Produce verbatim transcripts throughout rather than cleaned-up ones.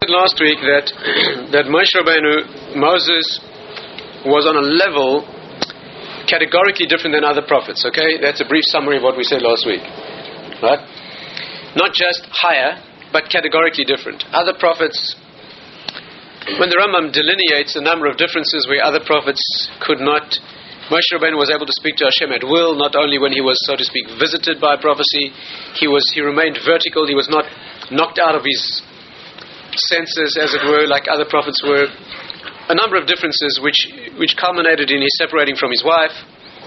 last week that that Moshe Rabbeinu, Moses, was on a level categorically different than other prophets. Okay, that's a brief summary of what we said last week. Right? Not just higher, but categorically different. Other prophets, when the Rambam delineates a number of differences where other prophets could not, Moshe Rabbeinu was able to speak to Hashem at will, not only when he was, so to speak, visited by prophecy. He was he remained vertical. He was not knocked out of his senses, as it were, like other prophets were. A number of differences which which culminated in his separating from his wife,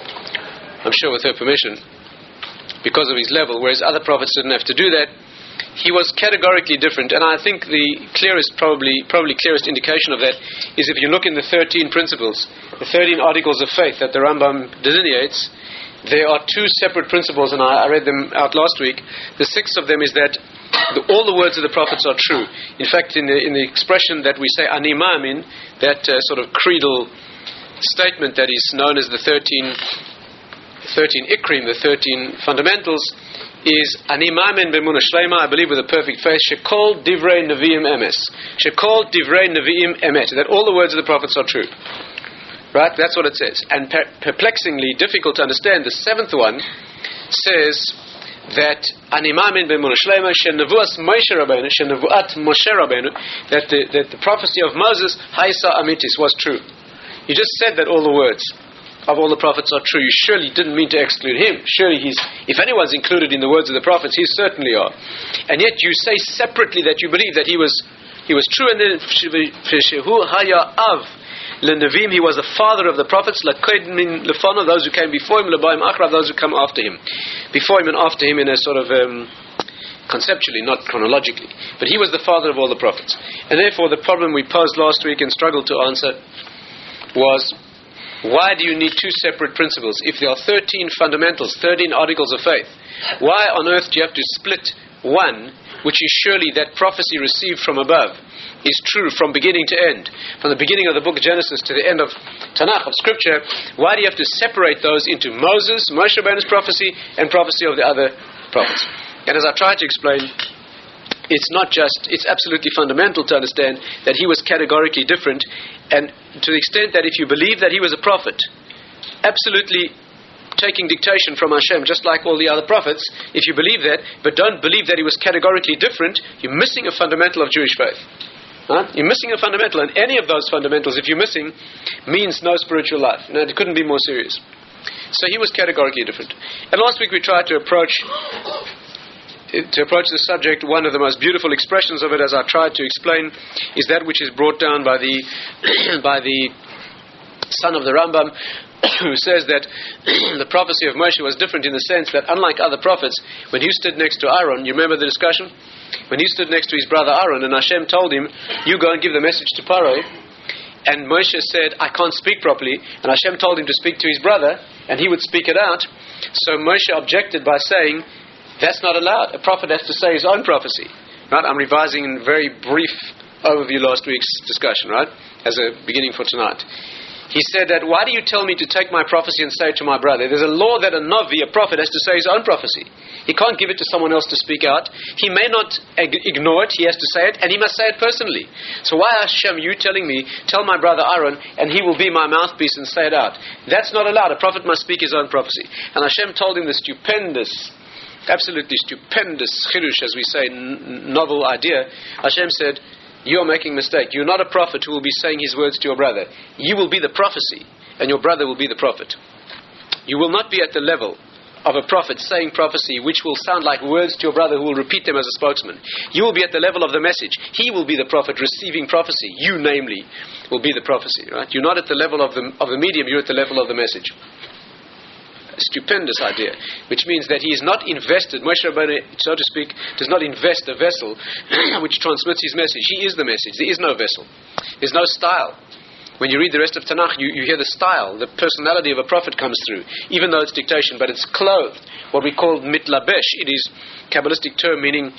I'm sure with her permission, because of his level, whereas other prophets didn't have to do that. He was categorically different, and I think the clearest, probably probably clearest indication of that is if you look in the thirteen principles, the thirteen articles of faith that the Rambam delineates. There are two separate principles, and I, I read them out last week. The sixth of them is that the, all the words of the prophets are true. In fact, in the in the expression that we say Ani Ma'amin, that uh, sort of creedal statement that is known as the thirteen, thirteen Ikrim, the thirteen fundamentals, is Ani Ma'amin b'emunah shlema, I believe with a perfect faith, Shekol divrei neviim emes. Shekol divrei neviim emet. That all the words of the prophets are true. Right? That's what it says. And per- perplexingly difficult to understand, the seventh one says that Ani Ma'amin b'emunah shlema shenevuas Moshe Rabbeinu, shenevuat Moshe Rabbeinu, that the, that the prophecy of Moses, Haisa Amitis, was true. You just said that all the words of all the prophets are true. You surely didn't mean to exclude him. Surely he's, if anyone's included in the words of the prophets, he certainly are. And yet you say separately that you believe that he was he was true, and then Shehu Haya Av Lenavim, he was the father of the prophets, Lakedmin Lefano, those who came before him, Labaim Akrav, those who come after him. Before him and after him in a sort of um, conceptually, not chronologically. But he was the father of all the prophets. And therefore the problem we posed last week and struggled to answer was, why do you need two separate principles? If there are thirteen fundamentals, thirteen articles of faith, why on earth do you have to split one, which is surely that prophecy received from above is true from beginning to end, from the beginning of the book of Genesis to the end of Tanakh, of Scripture? Why do you have to separate those into Moses, Moshe Rabbeinu's prophecy, and prophecy of the other prophets? And as I tried to explain, it's not just, it's absolutely fundamental to understand that he was categorically different, and to the extent that if you believe that he was a prophet, absolutely taking dictation from Hashem, just like all the other prophets, if you believe that, but don't believe that he was categorically different, you're missing a fundamental of Jewish faith. Huh? You're missing a fundamental, and any of those fundamentals, if you're missing, means no spiritual life. You know, it couldn't be more serious. So he was categorically different. And last week we tried to approach to approach the subject. One of the most beautiful expressions of it, as I tried to explain, is that which is brought down by the by the son of the Rambam, who says that the prophecy of Moshe was different in the sense that, unlike other prophets, when he stood next to Aaron, you remember the discussion? When he stood next to his brother Aaron, and Hashem told him, you go and give the message to Paro, and Moshe said, I can't speak properly, and Hashem told him to speak to his brother, and he would speak it out. So Moshe objected by saying, that's not allowed. A prophet has to say his own prophecy. Right? I'm revising in very brief overview last week's discussion, right? As a beginning for tonight. He said that, why do you tell me to take my prophecy and say it to my brother? There's a law that a Navi, a prophet, has to say his own prophecy. He can't give it to someone else to speak out. He may not ag- ignore it, he has to say it, and he must say it personally. So why, Hashem, you telling me, tell my brother Aaron, and he will be my mouthpiece and say it out? That's not allowed. A prophet must speak his own prophecy. And Hashem told him the stupendous, absolutely stupendous chidush, as we say, n- novel idea. Hashem said, you're making a mistake. You're not a prophet who will be saying his words to your brother. You will be the prophecy, and your brother will be the prophet. You will not be at the level of a prophet saying prophecy which will sound like words to your brother who will repeat them as a spokesman. You will be at the level of the message. He will be the prophet receiving prophecy. You, namely, will be the prophecy. Right? You're not at the level of the, of the medium, you're at the level of the message. Stupendous idea, which means that he is not invested, Moshe Rabbeinu, so to speak, does not invest a vessel which transmits his message. He is the message. There is no vessel. There's no style. When you read the rest of Tanakh, you, you hear the style, the personality of a prophet comes through, even though it's dictation, but it's clothed, what we call mitlabesh. It is a Kabbalistic term meaning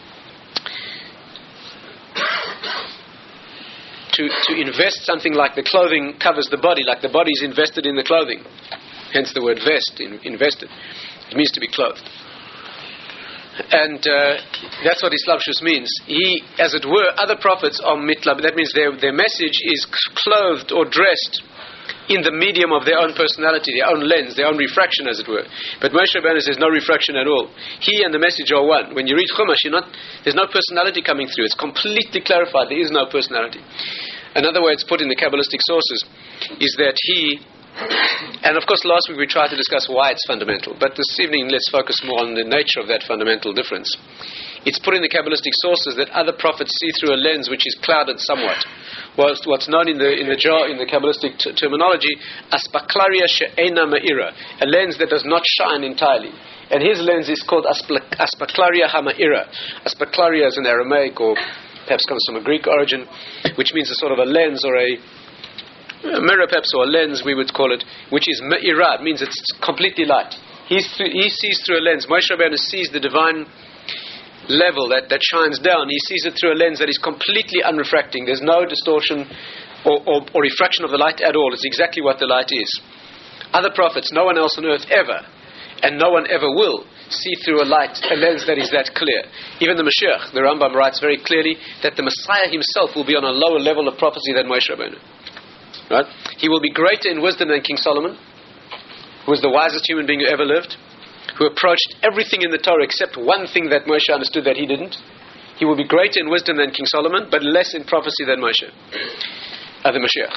to, to invest something like the clothing covers the body, like the body is invested in the clothing. Hence the word vest, in, invested. It means to be clothed. And uh, that's what Islavshus means. He, as it were, other prophets are mitlab. That means their, their message is clothed or dressed in the medium of their own personality, their own lens, their own refraction, as it were. But Moshe Rabbeinu says no refraction at all. He and the message are one. When you read Chumash, you're not, there's no personality coming through. It's completely clarified. There is no personality. Another way it's put in the Kabbalistic sources is that he, and of course last week we tried to discuss why it's fundamental, but this evening let's focus more on the nature of that fundamental difference. It's put in the Kabbalistic sources that other prophets see through a lens which is clouded somewhat. What's, what's known in the in the jar in the Kabbalistic t- terminology, aspaklaria she'ena ma'ira, a lens that does not shine entirely. And his lens is called aspa- aspaklaria hama'ira. Aspaklaria is an Aramaic, or perhaps comes from a Greek origin, which means a sort of a lens or a, a mirror, perhaps, or a lens we would call it, which is ma'ira. It means it's completely light. He's through, he sees through a lens. Moshe Rabbeinu sees the divine level that, that shines down. He sees it through a lens that is completely unrefracting. There's no distortion or, or, or refraction of the light at all. It's exactly what the light is. Other prophets, no one else on earth ever, and no one ever will, see through a light, a lens that is that clear. Even the Mashiach, the Rambam writes very clearly that the Messiah himself will be on a lower level of prophecy than Moshe Rabbeinu. Right? He will be greater in wisdom than King Solomon, who was the wisest human being who ever lived, who approached everything in the Torah except one thing that Moshe understood that he didn't. He will be greater in wisdom than King Solomon, but less in prophecy than Moshe, uh, the Mashiach.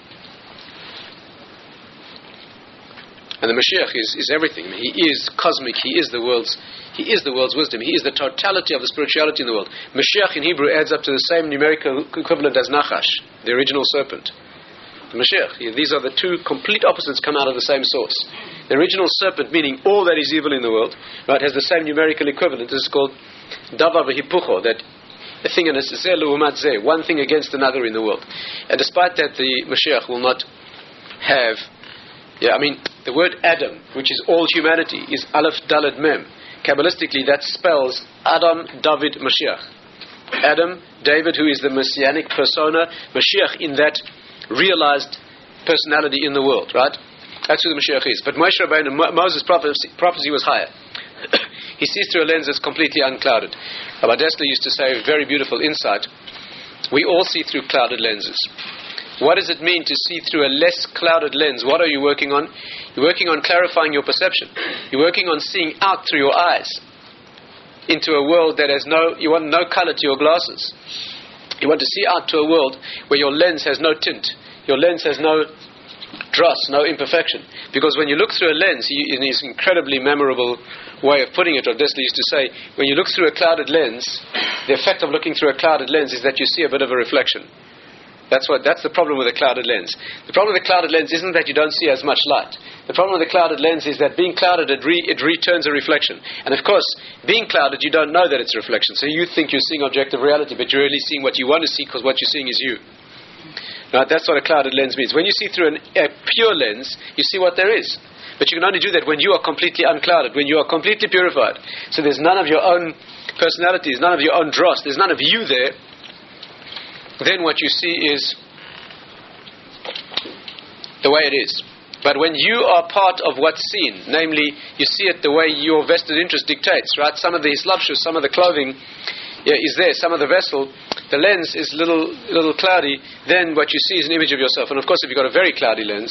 And the Mashiach is, is everything. He is cosmic. He is the world's. He is the world's wisdom. He is the totality of the spirituality in the world. Mashiach in Hebrew adds up to the same numerical equivalent as Nachash, the original serpent. The Mashiach. These are the two complete opposites come out of the same source. The original serpent, meaning all that is evil in the world, right, has the same numerical equivalent. This is called Davar v'hipucho, that a thing in a zeh l'umat zeh, one thing against another in the world. And despite that, the Mashiach will not have, yeah, I mean, the word Adam, which is all humanity, is Aleph Daled Mem. Kabbalistically, that spells Adam, David, Mashiach. Adam, David, who is the messianic persona, Mashiach in that realized personality in the world, right? That's who the Mashiach is. But Moshe Rabbeinu, Mo- Moses' prophecy, prophecy was higher. He sees through a lens that's completely unclouded. Rabbi Dessler used to say, a very beautiful insight, we all see through clouded lenses. What does it mean to see through a less clouded lens? What are you working on? You're working on clarifying your perception. You're working on seeing out through your eyes into a world that has no, you want no color to your glasses. You want to see out to a world where your lens has no tint. Your lens has no dross, no imperfection. Because when you look through a lens, he, in his incredibly memorable way of putting it, Rav Dessler used to say, when you look through a clouded lens, the effect of looking through a clouded lens is that you see a bit of a reflection. That's what. That's the problem with a clouded lens. The problem with the clouded lens isn't that you don't see as much light. The problem with the clouded lens is that being clouded, it, re, it returns a reflection. And of course, being clouded, you don't know that it's a reflection. So you think you're seeing objective reality, but you're really seeing what you want to see because what you're seeing is you. Right? That's what a clouded lens means. When you see through an, a pure lens, you see what there is. But you can only do that when you are completely unclouded, when you are completely purified. So there's none of your own personalities, none of your own dross, there's none of you there. Then what you see is the way it is. But when you are part of what's seen, namely, you see it the way your vested interest dictates, right? Some of the hislapshus, some of the clothing yeah, is there, some of the vessel, the lens is a little, little cloudy, then what you see is an image of yourself. And of course, if you've got a very cloudy lens,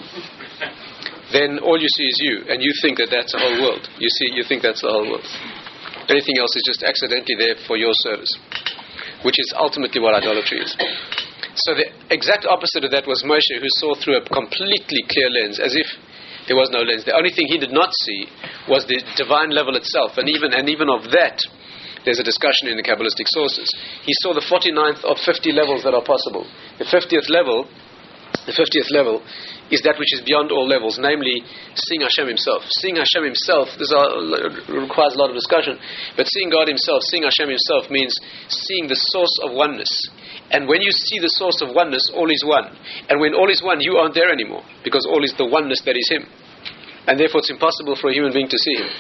then all you see is you, and you think that that's the whole world. You see, you think that's the whole world. Anything else is just accidentally there for your service, which is ultimately what idolatry is. So the exact opposite of that was Moshe, who saw through a completely clear lens, as if there was no lens. The only thing he did not see was the divine level itself, and even and even of that, there's a discussion in the Kabbalistic sources. He saw the forty-ninth of fifty levels that are possible. The fiftieth level, the fiftieth level, is that which is beyond all levels, namely seeing Hashem Himself. Seeing Hashem Himself, this are, requires a lot of discussion, but seeing God Himself, seeing Hashem Himself means seeing the source of oneness. And when you see the source of oneness, all is one. And when all is one, you aren't there anymore, because all is the oneness that is Him. And therefore it's impossible for a human being to see Him.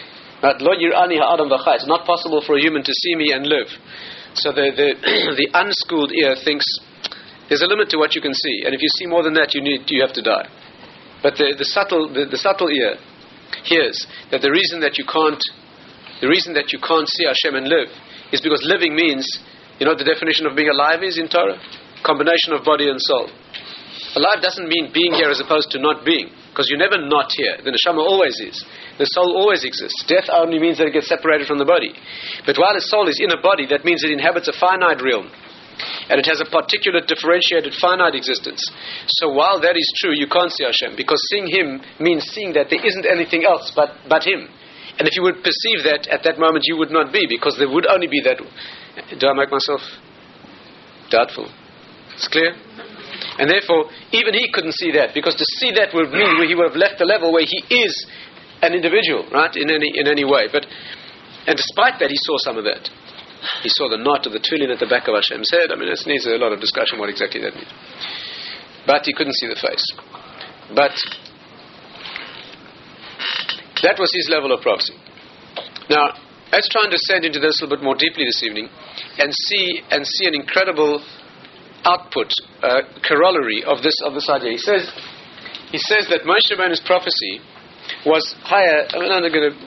It's not possible for a human to see me and live. So the the, the unschooled ear thinks there's a limit to what you can see, and if you see more than that, you need you have to die. But the, the subtle the, the subtle ear hears that the reason that you can't the reason that you can't see Hashem and live is because living means, you know what the definition of being alive is in Torah? Combination of body and soul. Alive doesn't mean being here as opposed to not being, because you're never not here. The neshama always is. The soul always exists. Death only means that it gets separated from the body. But while the soul is in a body, that means it inhabits a finite realm. And it has a particular differentiated finite existence. So while that is true, you can't see Hashem, because seeing Him means seeing that there isn't anything else but, but Him. And if you would perceive that at that moment, you would not be, because there would only be that. Do I make myself doubtful? It's clear? And therefore, even he couldn't see that, because to see that would mean he would have left the level where he is an individual, right, in any in any way. But and despite that, he saw some of that. He saw the knot of the tefillin at the back of Hashem's head. I mean, it needs a lot of discussion what exactly that means. But he couldn't see the face. But that was his level of prophecy. Now, let's try and descend into this a little bit more deeply this evening, and see and see an incredible output, uh, corollary of this of this idea. He says, he says that Moshe Rabbeinu's prophecy was higher. I mean, I'm not going to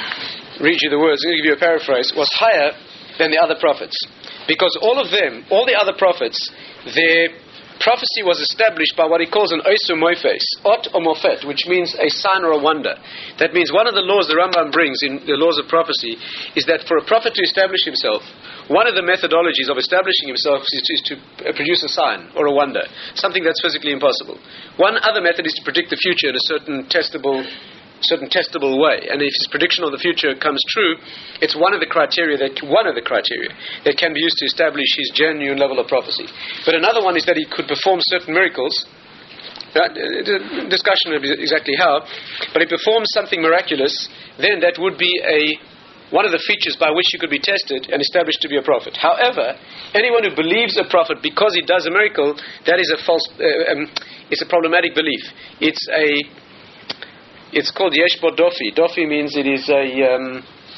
read you the words. I'm going to give you a paraphrase. Was higher than the other prophets, because all of them, all the other prophets, their prophecy was established by what he calls an oisu moifes, ot or mofet, which means a sign or a wonder. That means one of the laws the Rambam brings in the laws of prophecy is that for a prophet to establish himself, one of the methodologies of establishing himself is to, is to produce a sign or a wonder, something that's physically impossible. One other method is to predict the future in a certain testable certain testable way, and if his prediction of the future comes true, it's one of the criteria that one of the criteria that can be used to establish his genuine level of prophecy. But another one is that he could perform certain miracles. Right? Discussion of exactly how, but he performs something miraculous, then that would be a one of the features by which he could be tested and established to be a prophet. However, anyone who believes a prophet because he does a miracle, that is a false. Uh, um, it's a problematic belief. It's a It's called yesh bo dofi. Dofi means it is a, um,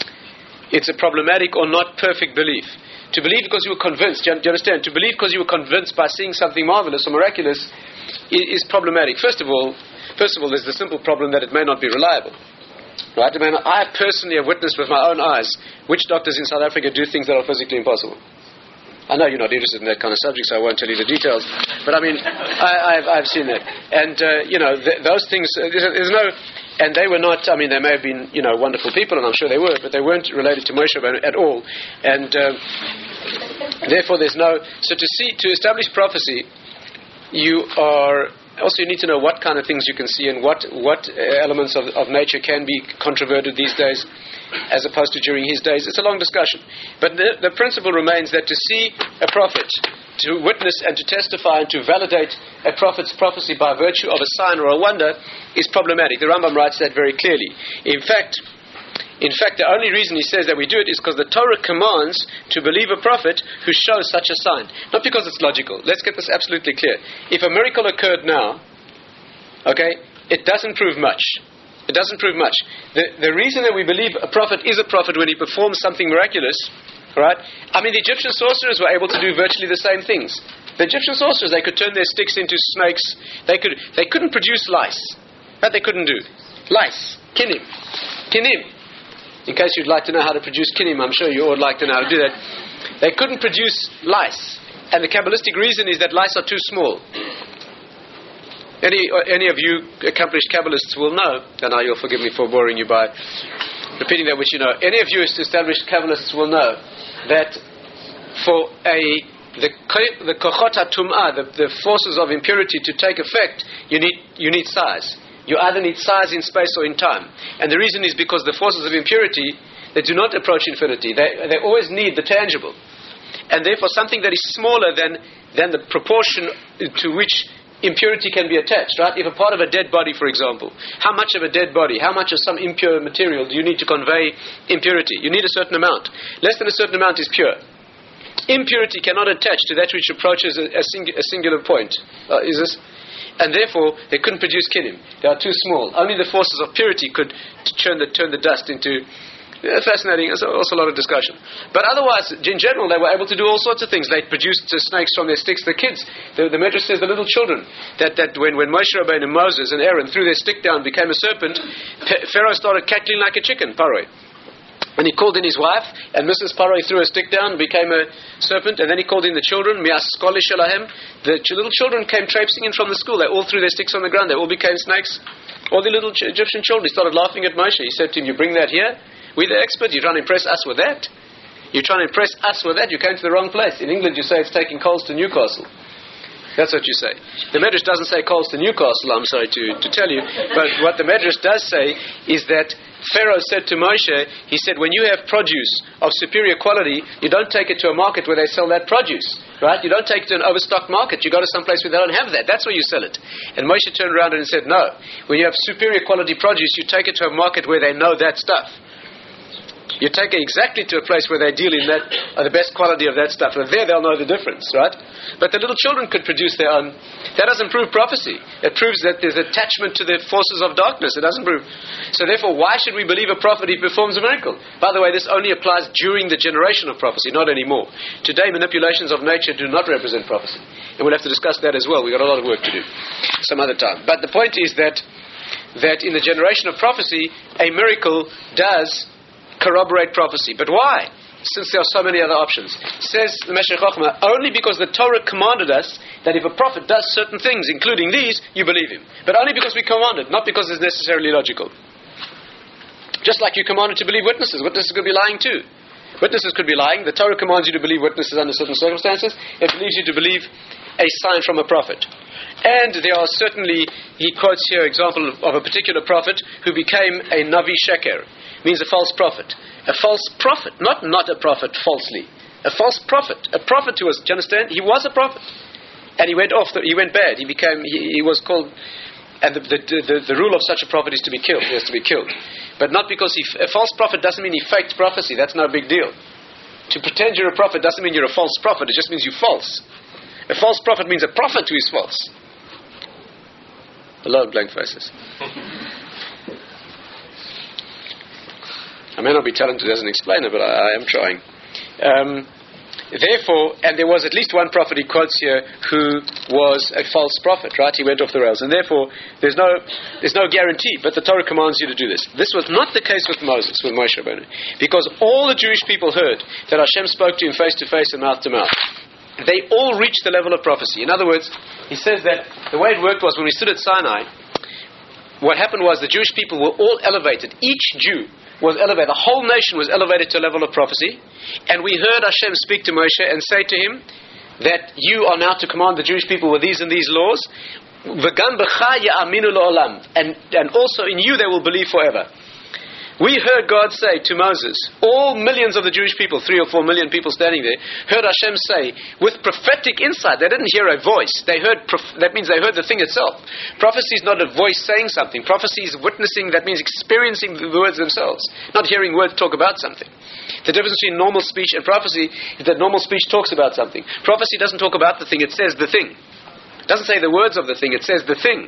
it's a problematic or not perfect belief. To believe because you were convinced, do you understand? To believe because you were convinced by seeing something marvelous or miraculous is, is problematic. First of all, first of all, there's the simple problem that it may not be reliable. Right? I mean, I personally have witnessed with my own eyes which doctors in South Africa do things that are physically impossible. I know you're not interested in that kind of subject, so I won't tell you the details. But I mean, I, I've, I've seen that, and uh, you know, th- those things. Uh, there's, there's no, and they were not. I mean, they may have been, you know, wonderful people, and I'm sure they were, but they weren't related to Moshe Rabbeinu at all. And uh, therefore, there's no. So to see, to establish prophecy, you are also you need to know what kind of things you can see and what what elements of, of nature can be controverted these days, as opposed to during his days. It's a long discussion. But the, the principle remains that to see a prophet, to witness and to testify and to validate a prophet's prophecy by virtue of a sign or a wonder is problematic. The Rambam writes that very clearly. In fact, in fact, the only reason he says that we do it is because the Torah commands to believe a prophet who shows such a sign. Not because it's logical. Let's get this absolutely clear. If a miracle occurred now, okay, it doesn't prove much. It doesn't prove much. The, the reason that we believe a prophet is a prophet when he performs something miraculous, right? I mean, the Egyptian sorcerers were able to do virtually the same things. The Egyptian sorcerers, they could turn their sticks into snakes. They could. They couldn't produce lice. That they couldn't do. Lice. Kinim. Kinim. In case you'd like to know how to produce kinim, I'm sure you all would like to know how to do that. They couldn't produce lice. And the Kabbalistic reason is that lice are too small. Any any of you accomplished Kabbalists will know, and now you'll forgive me for boring you by repeating that which you know. Any of you established Kabbalists will know that for a the the kochot hatum'ah, the, the forces of impurity to take effect, you need you need size. You either need size in space or in time, and the reason is because the forces of impurity, they do not approach infinity. They they always need the tangible, and therefore something that is smaller than than the proportion to which impurity can be attached, right? If a part of a dead body, for example, how much of a dead body, how much of some impure material do you need to convey impurity? You need a certain amount. Less than a certain amount is pure. Impurity cannot attach to that which approaches a, a, sing, a singular point. Uh, is this? And therefore, they couldn't produce kinim. They are too small. Only the forces of purity could turn the, turn the dust into... Uh, fascinating. There's also a lot of discussion. But otherwise, in general, they were able to do all sorts of things. They produced uh, snakes from their sticks. The kids, the, the Medrash says, the little children, that, that when, when Moshe Rabbeinu and Moses and Aaron threw their stick down, became a serpent, P- Pharaoh started cackling like a chicken, Paroi. And he called in his wife, and Missus Paroi threw a stick down, became a serpent, and then he called in the children, Mi'as Skoli Shalahem. The ch- little children came traipsing in from the school. They all threw their sticks on the ground. They all became snakes. All the little ch- Egyptian children, he started laughing at Moshe. He said to him, you bring that here? We're the expert. You're trying to impress us with that? You're trying to impress us with that? You came to the wrong place. In England, you say it's taking coals to Newcastle. That's what you say. The Medrash doesn't say coals to Newcastle, I'm sorry to, to tell you. But what the Medrash does say is that Pharaoh said to Moshe, he said, when you have produce of superior quality, you don't take it to a market where they sell that produce. Right? You don't take it to an overstocked market. You go to some place where they don't have that. That's where you sell it. And Moshe turned around and said, no. When you have superior quality produce, you take it to a market where they know that stuff. You take it exactly to a place where they deal in that, uh, the best quality of that stuff. And there they'll know the difference, right? But the little children could produce their own. That doesn't prove prophecy. It proves that there's attachment to the forces of darkness. It doesn't prove. So therefore, why should we believe a prophet if he performs a miracle? By the way, this only applies during the generation of prophecy, not anymore. Today, manipulations of nature do not represent prophecy. And we'll have to discuss that as well. We've got a lot of work to do some other time. But the point is that that in the generation of prophecy, a miracle does corroborate prophecy. But why? Since there are so many other options. Says the Meshech Chochmah, only because the Torah commanded us that if a prophet does certain things, including these, you believe him. But only because we commanded, not because it's necessarily logical. Just like you commanded to believe witnesses. Witnesses could be lying too. Witnesses could be lying. The Torah commands you to believe witnesses under certain circumstances. It leaves you to believe a sign from a prophet. And there are certainly, he quotes here an example of a particular prophet who became a Navi Sheker. Means a false prophet. A false prophet, not not a prophet falsely. A false prophet. A prophet who was, do you understand? He was a prophet. And he went off, the, he went bad. He became, he, he was called, and the, the, the, the rule of such a prophet is to be killed. He has to be killed. But not because he, a false prophet doesn't mean he faked prophecy. That's no big deal. To pretend you're a prophet doesn't mean you're a false prophet. It just means you're false. A false prophet means a prophet who is false. A lot of blank faces. I may not be talented as an explainer, but I, I am trying. Um, therefore, and there was at least one prophet he quotes here who was a false prophet, right? He went off the rails. And therefore, there's no there's no guarantee, but the Torah commands you to do this. This was not the case with Moses, with Moshe Rabbeinu. Because all the Jewish people heard that Hashem spoke to him face to face and mouth to mouth. They all reached the level of prophecy. In other words, he says that the way it worked was when we stood at Sinai, what happened was the Jewish people were all elevated. Each Jew was elevated. The whole nation was elevated to a level of prophecy. And we heard Hashem speak to Moshe and say to him that you are now to command the Jewish people with these and these laws. V'gam b'cha ya'aminu la'olam. And and also in you they will believe forever. We heard God say to Moses, all millions of the Jewish people, three or four million people standing there, heard Hashem say, with prophetic insight. They didn't hear a voice. They heard. Prof- that means they heard the thing itself. Prophecy is not a voice saying something. Prophecy is witnessing. That means experiencing the words themselves, not hearing words talk about something. The difference between normal speech and prophecy is that normal speech talks about something. Prophecy doesn't talk about the thing. It says the thing. It doesn't say the words of the thing. It says the thing.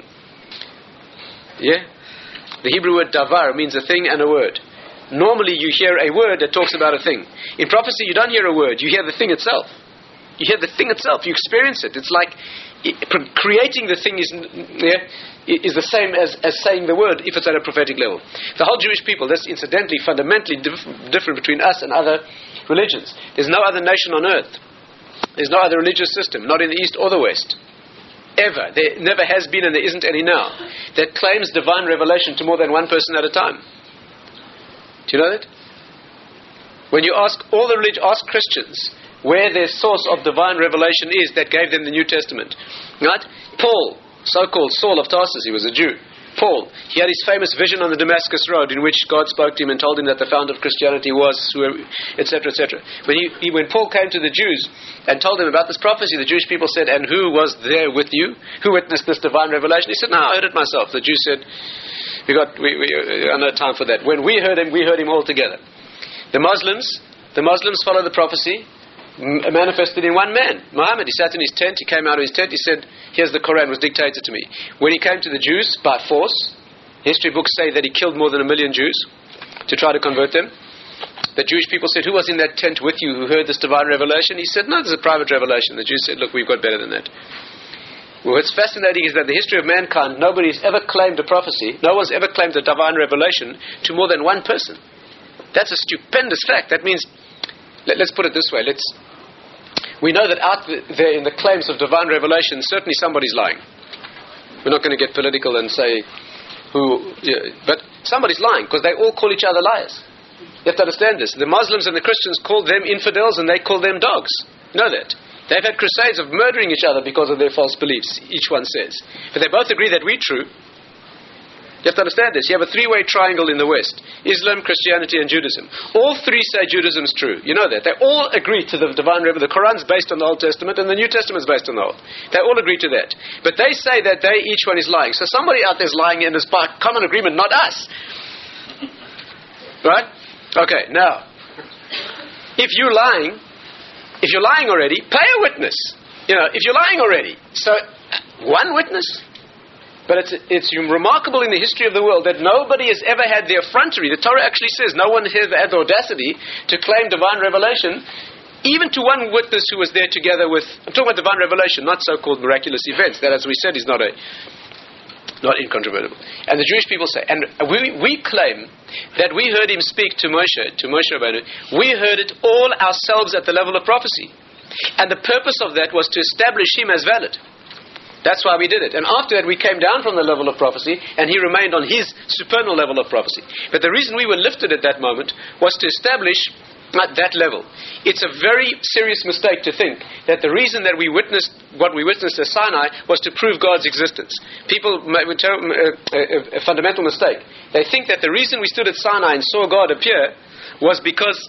Yeah. The Hebrew word davar means a thing and a word. Normally you hear a word that talks about a thing. In prophecy you don't hear a word, you hear the thing itself. You hear the thing itself, you experience it. It's like it, creating the thing is yeah, is the same as, as saying the word if it's at a prophetic level. The whole Jewish people, that's incidentally, fundamentally dif- different between us and other religions. There's no other nation on earth. There's no other religious system, not in the East or the West. Ever. There never has been and there isn't any now. That claims divine revelation to more than one person at a time. Do you know that? When you ask all the religion, ask Christians where their source of divine revelation is that gave them the New Testament. Right? Paul, so-called Saul of Tarsus, he was a Jew. Paul, he had his famous vision on the Damascus Road in which God spoke to him and told him that the founder of Christianity was, et cetera, et cetera. When, he, he, when Paul came to the Jews and told them about this prophecy, the Jewish people said, and who was there with you? Who witnessed this divine revelation? He said, no, I heard it myself. The Jews said, we got, we, we have no time for that. When we heard him, we heard him all together. The Muslims, the Muslims follow the prophecy manifested in one man, Muhammad. He sat in his tent, he came out of his tent, he said, here's the Quran, was dictated to me. When he came to the Jews by force, history books say that he killed more than a million Jews to try to convert them. The Jewish people said, who was in that tent with you who heard this divine revelation? He said, no, this is a private revelation. The Jews said, look, we've got better than that. Well, what's fascinating is that the history of mankind, nobody's ever claimed a prophecy, no one's ever claimed a divine revelation to more than one person. That's a stupendous fact. That means, let, let's put it this way. Let's. We know that out there in the claims of divine revelation, certainly somebody's lying. We're not going to get political and say who, yeah, but somebody's lying because they all call each other liars. You have to understand this. The Muslims and the Christians call them infidels and they call them dogs. You know that. They've had crusades of murdering each other because of their false beliefs, each one says. But they both agree that we're true. You have to understand this. You have a three-way triangle in the West. Islam, Christianity, and Judaism. All three say Judaism's true. You know that. They all agree to the divine revelation. The Quran's based on the Old Testament and the New Testament's based on the Old. They all agree to that. But they say that they, each one is lying. So somebody out there's lying in this common agreement, not us. Right? Okay, now, if you're lying, if you're lying already, pay a witness. You know, if you're lying already. So, one witness. But it's it's remarkable in the history of the world that nobody has ever had the effrontery. The Torah actually says no one has had the audacity to claim divine revelation, even to one witness who was there together with. I'm talking about divine revelation, not so-called miraculous events. That, as we said, is not a not incontrovertible. And the Jewish people say, and we we claim that we heard him speak to Moshe, to Moshe Rabbeinu. We heard it all ourselves at the level of prophecy, and the purpose of that was to establish him as valid. That's why we did it. And after that we came down from the level of prophecy and he remained on his supernal level of prophecy. But the reason we were lifted at that moment was to establish at that level. It's a very serious mistake to think that the reason that we witnessed what we witnessed at Sinai was to prove God's existence. People make a, a, a fundamental mistake. They think that the reason we stood at Sinai and saw God appear was because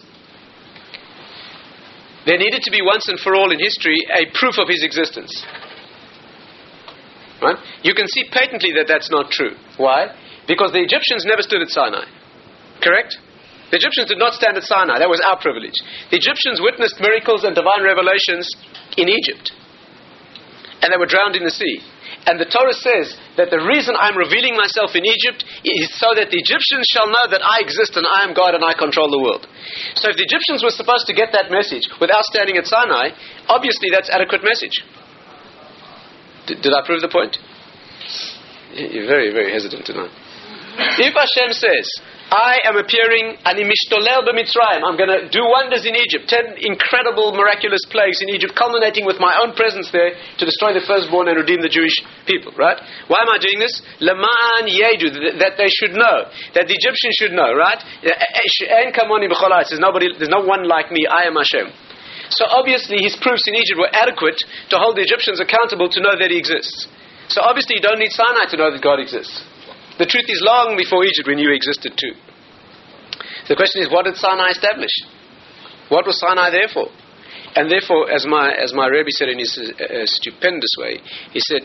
there needed to be once and for all in history a proof of his existence. Right? You can see patently that that's not true. Why? Because the Egyptians never stood at Sinai. Correct? The Egyptians did not stand at Sinai. That was our privilege. The Egyptians witnessed miracles and divine revelations in Egypt. And they were drowned in the sea. And the Torah says that the reason I'm revealing myself in Egypt is so that the Egyptians shall know that I exist and I am God and I control the world. So if the Egyptians were supposed to get that message without standing at Sinai, obviously that's adequate message. Did, did I prove the point? You're very, very hesitant tonight. If Hashem says, I am appearing, ani mishtolel b'Mitzrayim, I'm going to do wonders in Egypt, ten incredible miraculous plagues in Egypt, culminating with my own presence there to destroy the firstborn and redeem the Jewish people, right? Why am I doing this? Lama'an yedu, that they should know, that the Egyptians should know, right? En kamoni b'chol ha'aretz, there's nobody, there's no one like me, I am Hashem. So obviously his proofs in Egypt were adequate to hold the Egyptians accountable to know that he exists. So obviously you don't need Sinai to know that God exists. The truth is long before Egypt we knew he existed too. The question is, what did Sinai establish? What was Sinai there for? And therefore, as my as my Rebbe said in his uh, stupendous way, he said,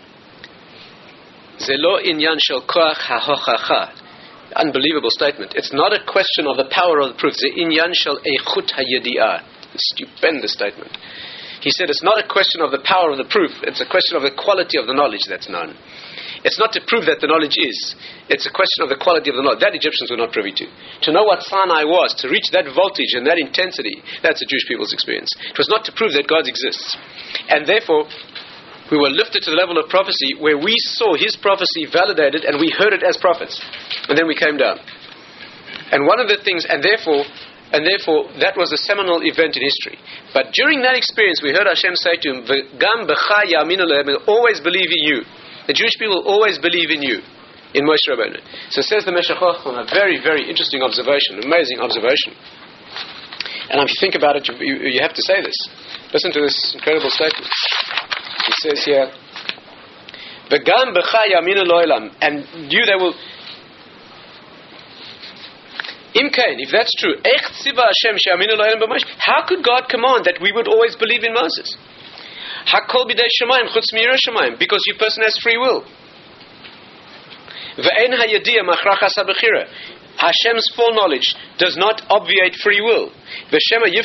Zelo inyan shel koach hahochacha. Unbelievable statement. It's not a question of the power of the proof. Ze inyan shel eichut hayedi'ah. Stupendous statement. He said it's not a question of the power of the proof, it's a question of the quality of the knowledge that's known. It's not to prove that the knowledge is, it's a question of the quality of the knowledge. That Egyptians were not privy to. To know what Sinai was, to reach that voltage and that intensity, that's the Jewish people's experience. It was not to prove that God exists. And therefore, we were lifted to the level of prophecy where we saw his prophecy validated and we heard it as prophets. And then we came down. And one of the things, and therefore, And therefore, that was a seminal event in history. But during that experience, we heard Hashem say to him, "V'gam b'cha ya'aminu lehem," always believe in you. The Jewish people always believe in you, in Moshe Rabbeinu. So says the Meshech Chochmah, a very, very interesting observation, amazing observation. And if you think about it, you, you have to say this. Listen to this incredible statement. He says here, "V'gam b'cha ya'aminu lehem," and you they will. Imkain, if that's true, how could God command that we would always believe in Moses? Because your person has free will. Hashem's full knowledge does not obviate free will. Maybe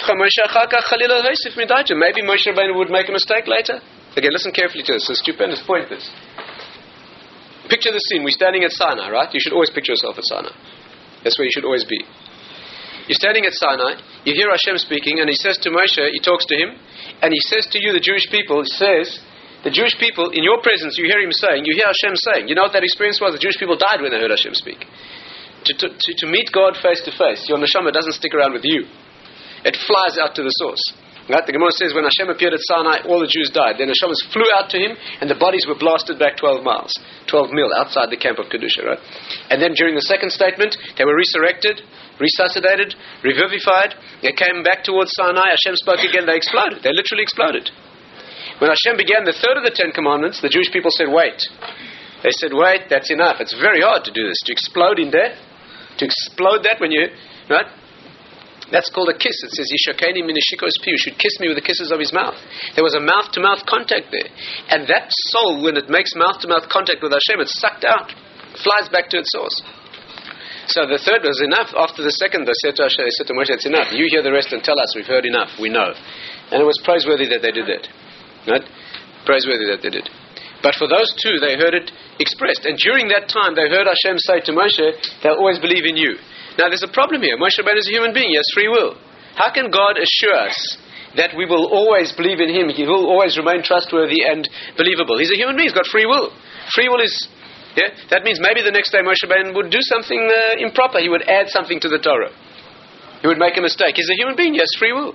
Moshe Rabbeinu would make a mistake later. Again, listen carefully to this. It's a stupendous point, this. Picture the scene. We're standing at Sinai, right? You should always picture yourself at Sinai. That's where you should always be. You're standing at Sinai, you hear Hashem speaking, and he says to Moshe, he talks to him, and he says to you, the Jewish people, he says, the Jewish people, in your presence, you hear him saying, you hear Hashem saying, you know what that experience was? The Jewish people died when they heard Hashem speak. to, to, to, to meet God face to face, your neshama doesn't stick around with you. It flies out to the source. Right? The Gemara says when Hashem appeared at Sinai, all the Jews died. Then Neshamas flew out to him, and the bodies were blasted back twelve miles, twelve mil outside the camp of Kedusha. Right? And then during the second statement, they were resurrected, resuscitated, revivified. They came back towards Sinai. Hashem spoke again. They exploded. They literally exploded. When Hashem began the third of the Ten Commandments, the Jewish people said, "Wait." They said, "Wait, that's enough. It's very hard to do this. To explode in death, to explode that when you right." That's called a kiss. It says, Yishakeni minishikos pi. You should kiss me with the kisses of his mouth. There was a mouth-to-mouth contact there. And that soul, when it makes mouth-to-mouth contact with Hashem, it's sucked out. Flies back to its source. So the third was enough. After the second, they said to Hashem, they said to Moshe, it's enough. You hear the rest and tell us. We've heard enough. We know. And it was praiseworthy that they did that. Right? Praiseworthy that they did. But for those two, they heard it expressed. And during that time, they heard Hashem say to Moshe, they'll always believe in you. Now there's a problem here. Moshe Rabbeinu is a human being. He has free will. How can God assure us that we will always believe in Him? He will always remain trustworthy and believable. He's a human being. He's got free will. Free will is, yeah, that means maybe the next day Moshe Rabbeinu would do something uh, improper. He would add something to the Torah. He would make a mistake. He's a human being. He has free will.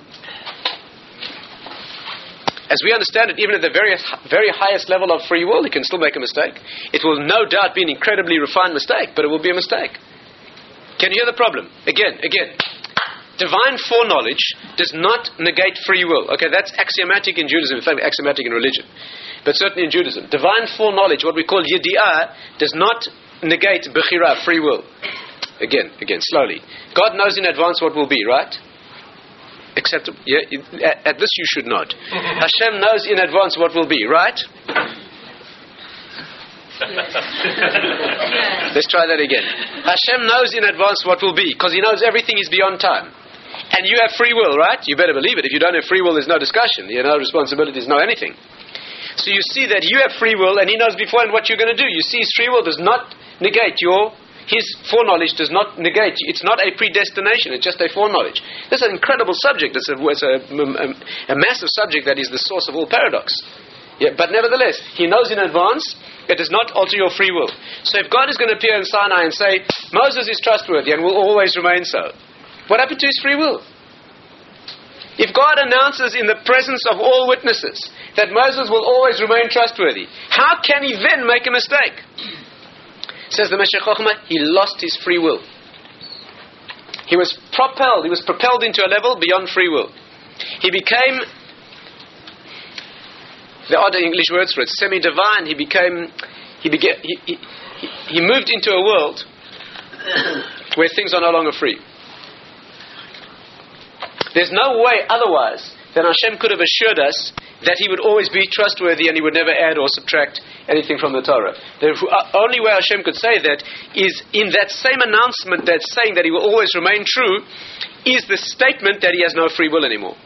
As we understand it, even at the very, very highest level of free will, he can still make a mistake. It will no doubt be an incredibly refined mistake, but it will be a mistake. Can you hear the problem? Again, again. Divine foreknowledge does not negate free will. Okay, that's axiomatic in Judaism, in fact, axiomatic in religion. But certainly in Judaism. Divine foreknowledge, what we call yedi'ah, does not negate bechira, free will. Again, again, slowly. God knows in advance what will be, right? Except, yeah, at, at this you should not. Hashem knows in advance what will be, right? Let's try that again. Hashem knows in advance what will be, because He knows everything is beyond time. And you have free will, right? You better believe it. If you don't have free will, there's no discussion. You have no responsibilities, no anything. So you see that you have free will, and He knows beforehand what you're going to do. You see, His free will does not negate your, His foreknowledge does not negate. It's not a predestination. It's just a foreknowledge. This is an incredible subject. It's a, it's a, a, a massive subject that is the source of all paradox. Yeah, but nevertheless, He knows in advance. It does not alter your free will. So if God is going to appear in Sinai and say, Moses is trustworthy and will always remain so, what happened to his free will? If God announces in the presence of all witnesses that Moses will always remain trustworthy, how can he then make a mistake? Says the Meshech Chochmah, he lost his free will. He was propelled, he was propelled into a level beyond free will. He became, there are other English words for it, semi-divine. He became, he, began, he, he, he moved into a world where things are no longer free. There's no way otherwise than Hashem could have assured us that He would always be trustworthy and He would never add or subtract anything from the Torah. The only way Hashem could say that is in that same announcement that's saying that He will always remain true is the statement that He has no free will anymore.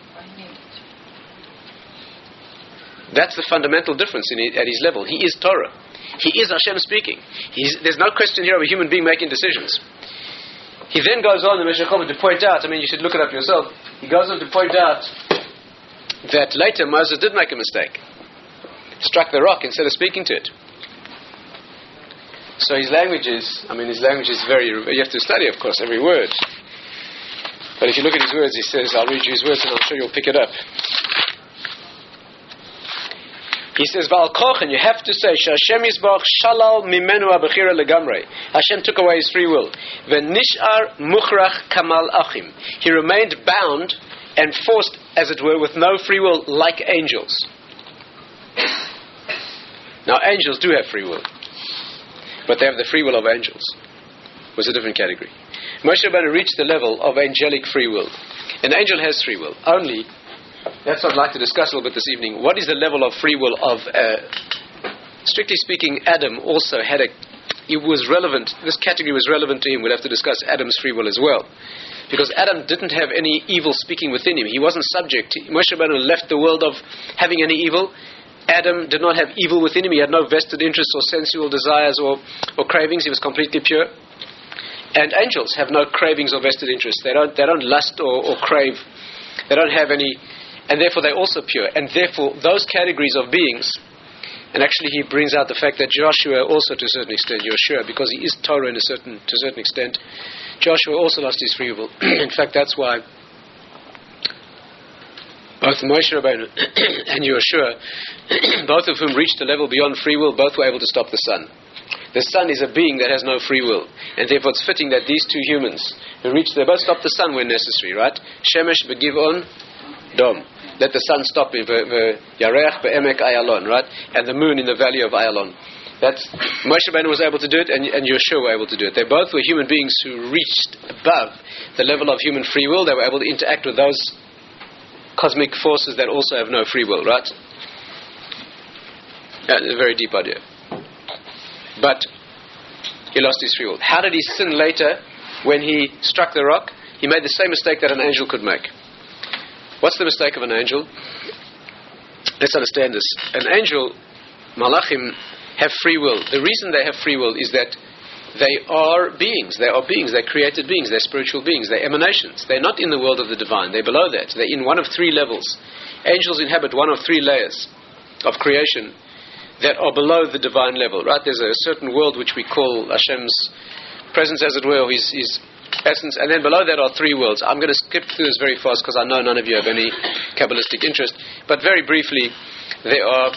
That's the fundamental difference in it, at His level. He is Torah. He is Hashem speaking. He's, there's no question here of a human being making decisions. He then goes on, the Meshech Chochmah, to point out, I mean, you should look it up yourself. He goes on to point out that later Moses did make a mistake. Struck the rock instead of speaking to it. So his language is, I mean, his language is very, you have to study, of course, every word. But if you look at his words, he says, I'll read you his words and I'm sure you'll pick it up. He says, V'al kochen, you have to say, Hashem yisbach shalal mimenu abechira legamrei. Hashem took away his free will. V'nishar muchrach kamal achim. He remained bound and forced, as it were, with no free will, like angels. Now, angels do have free will, but they have the free will of angels. It was a different category. Moshe Rabbeinu reached the level of angelic free will. An angel has free will, only. That's what I'd like to discuss a little bit this evening. What is the level of free will of, uh, strictly speaking, Adam also had a, it was relevant, this category was relevant to him. We'll have to discuss Adam's free will as well. Because Adam didn't have any evil speaking within him. He wasn't subject. Moshe Rabbeinu left the world of having any evil. Adam did not have evil within him. He had no vested interests or sensual desires or, or cravings. He was completely pure. And angels have no cravings or vested interests. They don't, they don't lust or, or crave. They don't have any... And therefore they're also pure. And therefore those categories of beings And actually he brings out the fact that Joshua also to a certain extent, Joshua, because he is Torah in a certain, to a certain extent, Joshua also lost his free will. In fact, that's why both Moshe Rabbeinu and Joshua, both of whom reached a level beyond free will, both were able to stop the sun. The sun is a being that has no free will, and therefore it's fitting that these two humans who reached, they both stopped the sun when necessary, right? Shemesh begivon dom. Let the sun stop in Yarech be'emek Ayalon, right? And the moon in the valley of Ayalon. That's Moshe Rabbeinu was able to do it, and, and Yeshua were able to do it. They both were human beings who reached above the level of human free will. They were able to interact with those cosmic forces that also have no free will, right? Yeah, a very deep idea. But he lost his free will. How did he sin later when he struck the rock? He made the same mistake that an angel could make. What's the mistake of an angel? Let's understand this. An angel, Malachim, have free will. The reason they have free will is that they are beings. They are beings. They're created beings. They're spiritual beings. They're emanations. They're not in the world of the divine. They're below that. They're in one of three levels. Angels inhabit one of three layers of creation that are below the divine level. Right? There's a certain world which we call Hashem's presence, as it were, or his, his essence, and then below that are three worlds. I'm going to skip through this very fast because I know none of you have any Kabbalistic interest, but very briefly, there are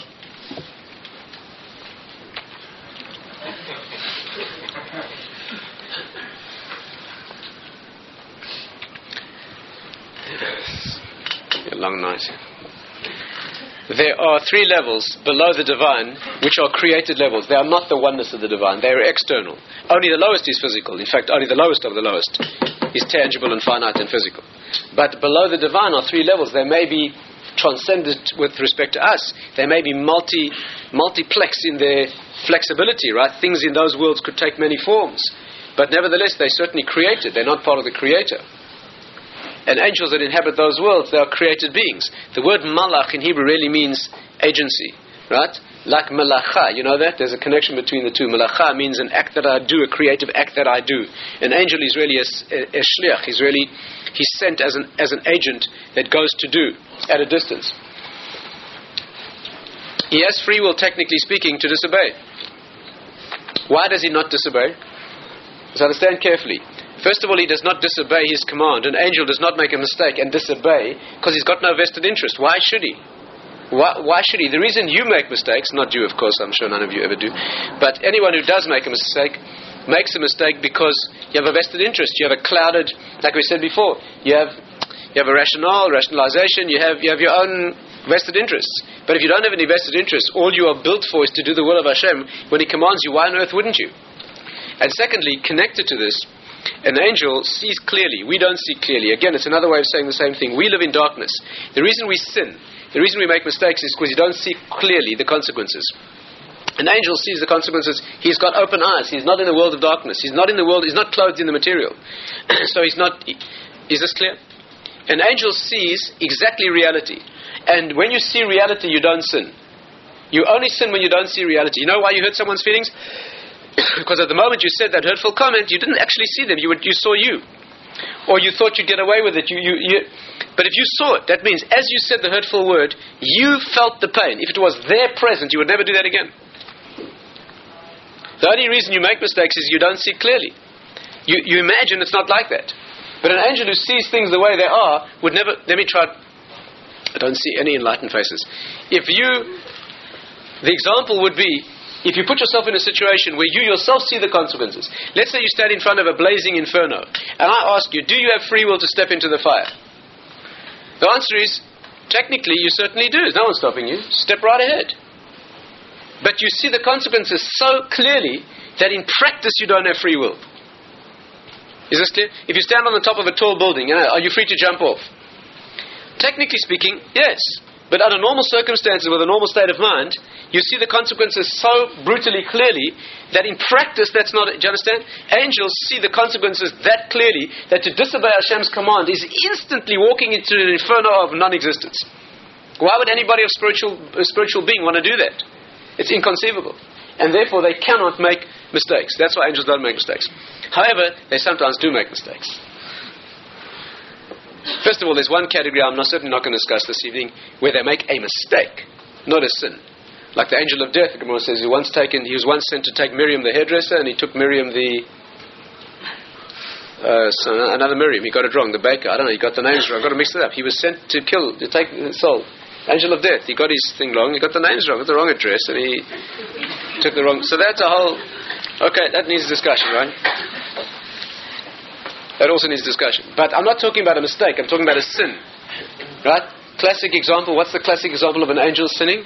a long night. There are three levels below the divine, which are created levels. They are not the oneness of the divine. They are external. Only the lowest is physical. In fact, only the lowest of the lowest is tangible and finite and physical. But below the divine are three levels. They may be transcendent with respect to us. They may be multi, multiplex in their flexibility, right? Things in those worlds could take many forms. But nevertheless, they're certainly created. They're not part of the Creator. And angels that inhabit those worlds, they are created beings. The word malach in Hebrew really means agency, right? Like malacha, you know that? There's a connection between the two. Malacha means an act that I do, a creative act that I do. An angel is really a, a, a shliach. He's really, he's sent as an, as an agent that goes to do at a distance. He has free will, technically speaking, to disobey. Why does he not disobey? Let's understand carefully. First of all, he does not disobey his command. An angel does not make a mistake and disobey because he's got no vested interest. Why should he? Why, why should he? The reason you make mistakes, not you of course, I'm sure none of you ever do, but anyone who does make a mistake makes a mistake because you have a vested interest. You have a clouded, like we said before, you have you have a rationale, rationalization, you have you have your own vested interests. But if you don't have any vested interests, all you are built for is to do the will of Hashem. When He commands you, why on earth wouldn't you? And secondly, connected to this, an angel sees clearly. We don't see clearly. Again, it's another way of saying the same thing. We live in darkness. The reason we sin, the reason we make mistakes is because you don't see clearly the consequences. An angel sees the consequences. He's got open eyes. He's not in the world of darkness. He's not in the world, he's not clothed in the material. So he's not, is this clear? An angel sees exactly reality. And when you see reality, you don't sin. You only sin when you don't see reality. You know why you hurt someone's feelings? Because at the moment you said that hurtful comment, you didn't actually see them. You would, you saw you, or you thought you'd get away with it. You, you, you. But if you saw it, that means as you said the hurtful word, you felt the pain. If it was there present, you would never do that again. The only reason you make mistakes is you don't see clearly. You, you imagine it's not like that. But an angel who sees things the way they are would never. Let me try. I don't see any enlightened faces. If you, the example would be, if you put yourself in a situation where you yourself see the consequences. Let's say you stand in front of a blazing inferno, and I ask you, do you have free will to step into the fire? The answer is, technically you certainly do. No one's stopping you. Step right ahead. But you see the consequences so clearly that in practice you don't have free will. Is this clear? If you stand on the top of a tall building, you know, are you free to jump off? Technically speaking, yes. But under normal circumstances, with a normal state of mind, you see the consequences so brutally clearly that in practice that's not... Do you understand? Angels see the consequences that clearly that to disobey Hashem's command is instantly walking into an inferno of non-existence. Why would anybody of spiritual, a spiritual being want to do that? It's inconceivable. And therefore they cannot make mistakes. That's why angels don't make mistakes. However, they sometimes do make mistakes. First of all, there's one category I'm not, certainly not going to discuss this evening where they make a mistake, not a sin. Like the angel of death, the Gemara says, he once taken, he was once sent to take Miriam the hairdresser, and he took Miriam the uh, so another Miriam. He got it wrong. The baker. I don't know. He got the names wrong. Got to mix it up. He was sent to kill, to take the soul. Angel of death. He got his thing wrong. He got the names wrong. Got the wrong address, and he took the wrong. So that's a whole. Okay, that needs discussion, right? That also needs discussion. But I'm not talking about a mistake. I'm talking about a sin, right? Classic example. What's the classic example of an angel sinning?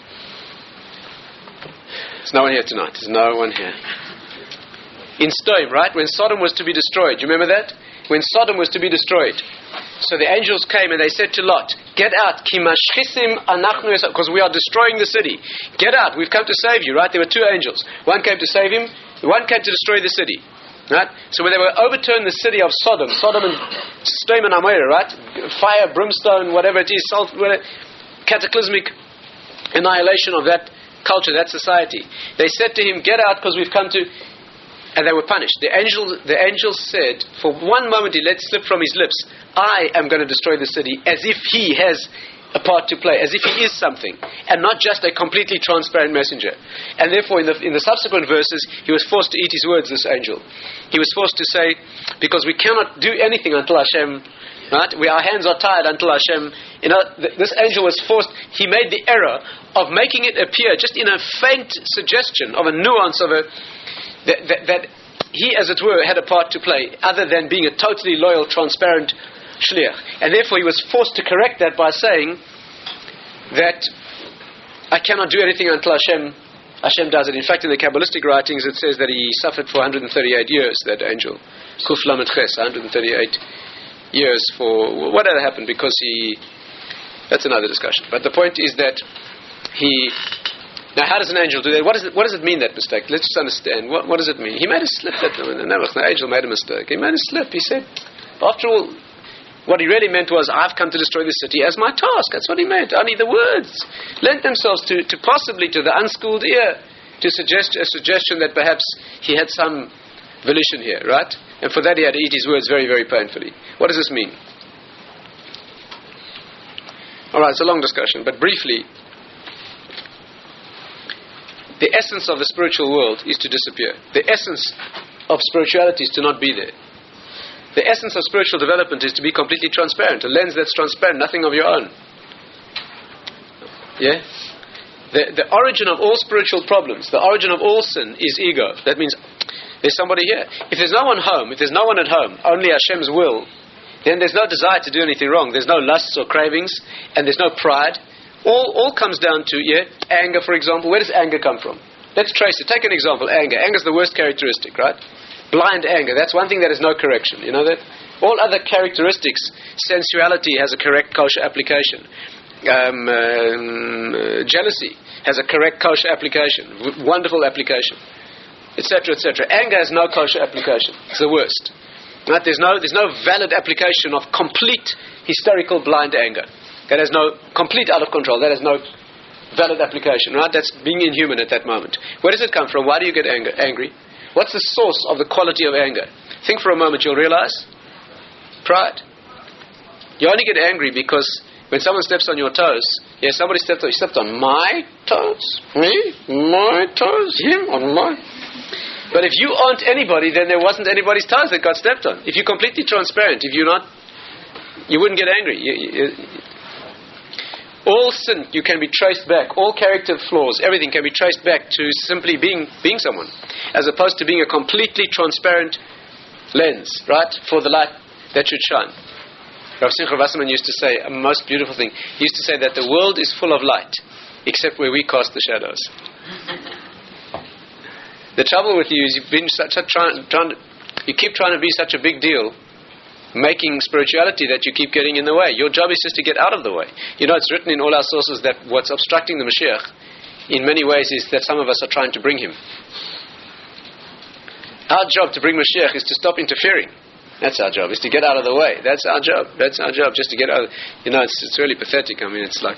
There's no one here tonight. There's no one here. In Sodom, right? When Sodom was to be destroyed. Do you remember that? When Sodom was to be destroyed. So the angels came and they said to Lot, get out, because we are destroying the city. Get out, we've come to save you, right? There were two angels. One came to save him, one came to destroy the city. Right? So when they were overturned the city of Sodom, Sodom and Sodom and Amorah, right? Fire, brimstone, whatever it is, salt, whatever, cataclysmic annihilation of that culture, that society. They said to him, get out because we've come to, and they were punished. The angel, the angel said, for one moment he let slip from his lips, I am going to destroy the city, as if he has a part to play, as if he is something, and not just a completely transparent messenger. And therefore in the, in the subsequent verses, he was forced to eat his words, this angel. He was forced to say, because we cannot do anything until Hashem, right? We, our hands are tied until Hashem. You know, th- this angel was forced, he made the error of making it appear just in a faint suggestion of a nuance of a that, that, that he, as it were, had a part to play, other than being a totally loyal, transparent shliach. And therefore he was forced to correct that by saying that I cannot do anything until Hashem Hashem does it. In fact, in the Kabbalistic writings it says that he suffered for one hundred thirty-eight years, that angel. Kuf Lamed Ches, one hundred thirty-eight years for whatever happened, because he, that's another discussion. But the point is that he, now how does an angel do that? What, is it, what does it mean, that mistake? Let's just understand. What, what does it mean? He made a slip. That, the angel made a mistake. He made a slip. He said, after all, what he really meant was, I've come to destroy the city as my task. That's what he meant. Only the words lent themselves to, to possibly, to the unschooled ear, to suggest a suggestion that perhaps he had some volition here, right? And for that he had to eat his words very, very painfully. What does this mean? Alright, it's a long discussion, but briefly, the essence of the spiritual world is to disappear. The essence of spirituality is to not be there. The essence of spiritual development is to be completely transparent, a lens that's transparent, nothing of your own. Yeah? The, the origin of all spiritual problems, the origin of all sin is ego. That means there's somebody here. If there's no one home, if there's no one at home, only Hashem's will, then there's no desire to do anything wrong. There's no lusts or cravings, and there's no pride. All all comes down to, yeah, anger, for example. Where does anger come from? Let's trace it. Take an example, anger. Anger is the worst characteristic, right? Blind anger. That's one thing that is no correction. You know that? All other characteristics, sensuality has a correct kosher application. Um, um, jealousy has a correct kosher application. W- wonderful application. Etc., et cetera. Anger has no kosher application. It's the worst. Right? There's no there's no valid application of complete hysterical blind anger. That has no complete out of control. That has no valid application. Right? That's being inhuman at that moment. Where does it come from? Why do you get anger, angry? What's the source of the quality of anger? Think for a moment. You'll realize pride. You only get angry because when someone steps on your toes, yeah, somebody stepped on, you stepped on my toes, me, my toes, him on my. But if you aren't anybody, then there wasn't anybody's toes that got stepped on. If you're completely transparent, if you're not, you wouldn't get angry. You, you, all sin, you can be traced back. All character flaws, everything can be traced back to simply being being someone, as opposed to being a completely transparent lens, right, for the light that should shine. Rav Simcha Wasserman used to say a most beautiful thing. He used to say that the world is full of light, except where we cast the shadows. The trouble with you is you've been such a trying, trying to, you keep trying to be such a big deal, making spirituality that you keep getting in the way. Your job is just to get out of the way. You know, it's written in all our sources that what's obstructing the Mashiach, in many ways, is that some of us are trying to bring him. Our job to bring Mashiach is to stop interfering. That's our job, is to get out of the way. That's our job. That's our job, just to get out of, you know, it's, it's really pathetic. I mean, it's like,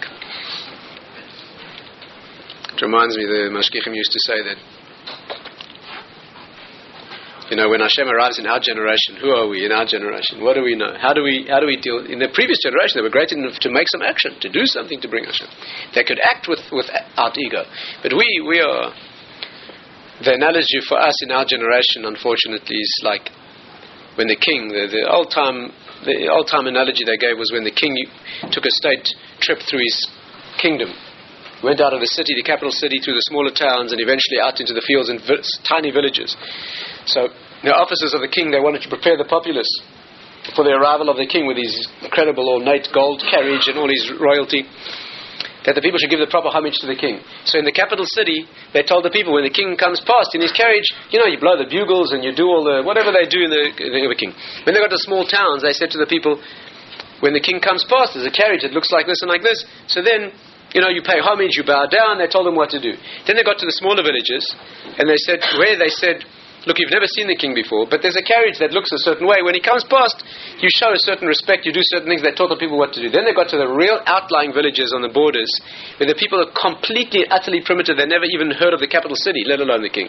it reminds me, the Mashgichim used to say that You know, when Hashem arrives in our generation, who are we in our generation? What do we know? How do we how do we deal? In the previous generation, they were great enough to make some action, to do something to bring Hashem. They could act with without ego. But we we are. The analogy for us in our generation, unfortunately, is like when the king, the, the old time, the old time analogy they gave was when the king took a state trip through his kingdom. Went out of the city, the capital city, through the smaller towns, and eventually out into the fields and vi- tiny villages. So the officers of the king, they wanted to prepare the populace for the arrival of the king with his incredible ornate gold carriage and all his royalty, that the people should give the proper homage to the king. So in the capital city, they told the people, when the king comes past in his carriage, you know, you blow the bugles and you do all the, whatever they do in the, in the king. When they got to small towns, they said to the people, when the king comes past, there's a carriage that looks like this and like this. So then, you know, you pay homage, you bow down. They told them what to do. Then they got to the smaller villages, and they said, where they said, look, you've never seen the king before, but there's a carriage that looks a certain way. When he comes past, you show a certain respect, you do certain things. They taught the people what to do. Then they got to the real outlying villages on the borders, where the people are completely, utterly primitive. They never even heard of the capital city, let alone the king.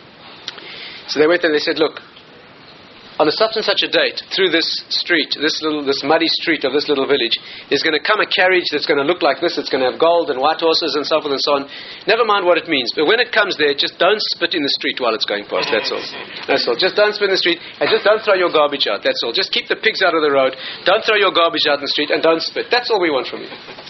So they went there and they said, look, on a such and such a date, through this street, this little, this muddy street of this little village, there's going to come a carriage that's going to look like this. It's going to have gold and white horses and so forth and so on. Never mind what it means. But when it comes there, just don't spit in the street while it's going past. That's all. That's all. Just don't spit in the street, and just don't throw your garbage out. That's all. Just keep the pigs out of the road. Don't throw your garbage out in the street, and don't spit. That's all we want from you.